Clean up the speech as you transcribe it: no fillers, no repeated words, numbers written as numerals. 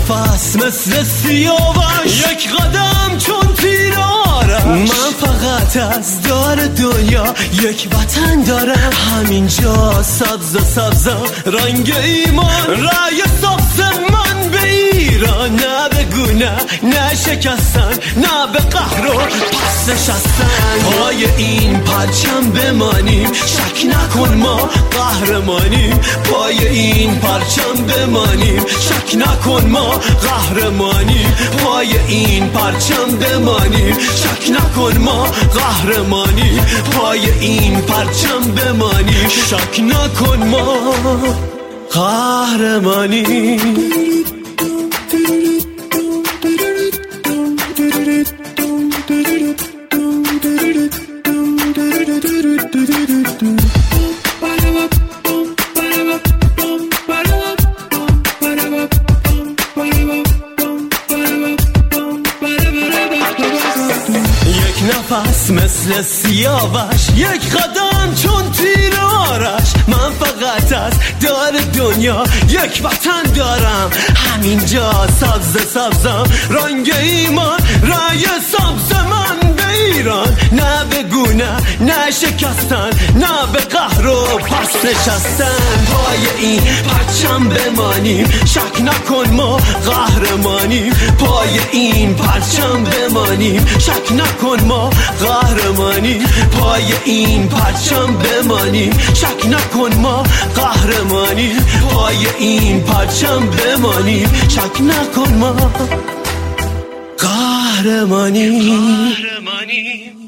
نفس مثل سیاوش، یک قدم چون تیر آرش. من فقط از دار دنیا یک وطن دارم، همینجا سبز رنگ ایمان، رای سبز من به ایران. نه به گونه نه شکستن، نه به قهر و پس نشستن. پای این پرچم بمانیم، شک نکن ما قهرمانیم. پای این پرچم بمانیم، شک نکن ما قهرمانیم. پای این پرچم بمانیم، شک نکن ما قهرمانیم. پای این پرچم بمانیم، شک نکن ما قهرمانیم. نفس مثل سیاوش، یک قدم چون تیر آرش. من فقط از دار دنیا یک وطن دارم، همینجا سبزم رنگ ایمان، رای سبز من به ایران. نه به گونه نه شکستن، نه به قهر و پس نشستن. پای این پرچم بمانیم، شک نکن ما قهرمانیم. پای این پرچم بمانیم، شک نکن ما قهرمانیم. پای این پرچم بمانیم، شک نکن ما قهرمانیم. پای این پرچم بمانیم، شک نکن ما قهرمانیم.